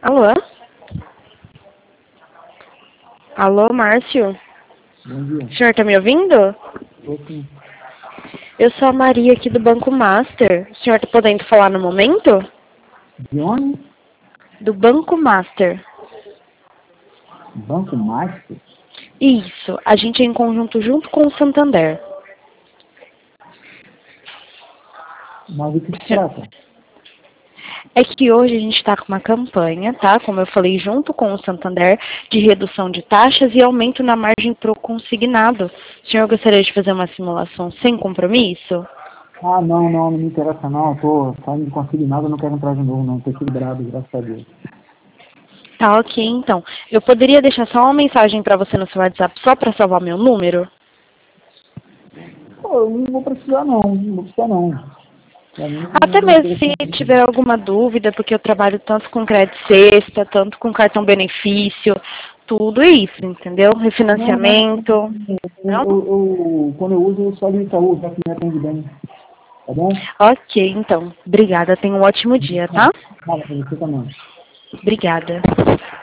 Alô? Alô, Márcio? Bom dia. O senhor tá me ouvindo? Tô sim. Eu sou a Maria aqui do Banco Master. O senhor tá podendo falar no momento? De onde? Do Banco Master. Banco Master? Isso, a gente é em conjunto junto com o Santander. Mas o que se trata? É que hoje a gente está com uma campanha, tá? Como eu falei, junto com o Santander, de redução de taxas e aumento na margem pro consignado. O senhor gostaria de fazer uma simulação sem compromisso? Ah, não me interessa não. Eu tô saindo de consignado, eu não quero entrar de novo não. Tô equilibrado, graças a Deus. Tá, ok, então. Eu poderia deixar só uma mensagem para você no seu WhatsApp só para salvar meu número? Pô, eu não vou precisar não vou precisar não. Pra mim Até não é mesmo se interessante não. tiver alguma dúvida, porque eu trabalho tanto com crédito sexta, tanto com cartão benefício, tudo isso, entendeu? Não. Refinanciamento. Não? Quando eu uso, eu só ligo Itaú, já que me atende bem. Tá bom? Ok, então. Obrigada. Tenha um ótimo dia, tá? Fala pra você também. Obrigada.